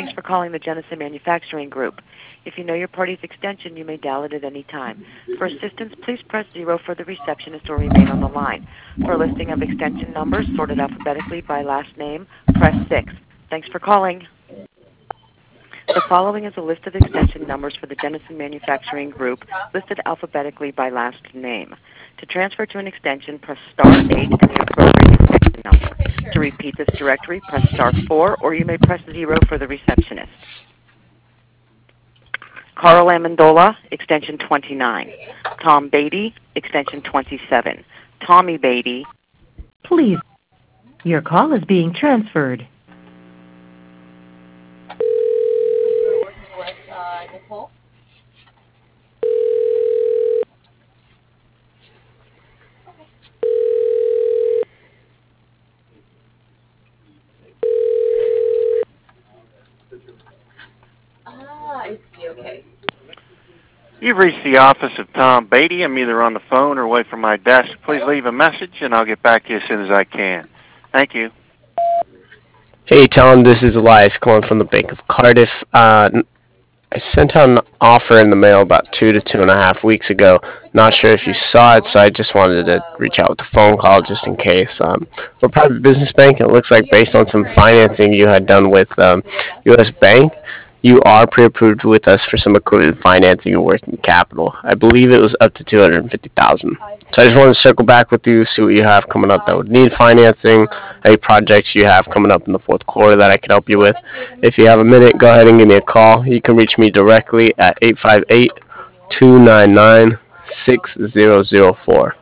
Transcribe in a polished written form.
Thanks for calling the Jennison Manufacturing Group. If you know your party's extension, you may dial it at any time. For assistance, please press 0 for the receptionist or remain on the line. For a listing of extension numbers sorted alphabetically by last name, press 6. Thanks for calling. The following is a list of extension numbers for the Jennison Manufacturing Group, listed alphabetically by last name. To transfer to an extension, press star 8 and the appropriate extension number. To repeat this directory, press star 4, or you may press 0 for the receptionist. Carl Amendola, extension 29. Tom Beatty, extension 27. Tommy Beatty. Please, your call is being transferred. You've reached the office of Tom Beatty. I'm either on the phone or away from my desk. Please leave a message, and I'll get back to you as soon as I can. Thank you. Hey Tom, this is Elias calling from the Bank of Cardiff. I sent out an offer in the mail about 2 to 2.5 weeks ago. Not sure if you saw it, so I just wanted to reach out with a phone call just in case. We're a private business bank, and it looks like based on some financing you had done with U.S. Bank, you are pre-approved with us for some equipment financing and working capital. I believe it was up to $250,000. So I just wanted to circle back with you, see what you have coming up that would need financing, any projects you have coming up in the fourth quarter that I could help you with. If you have a minute, go ahead and give me a call. You can reach me directly at 858-299-6004.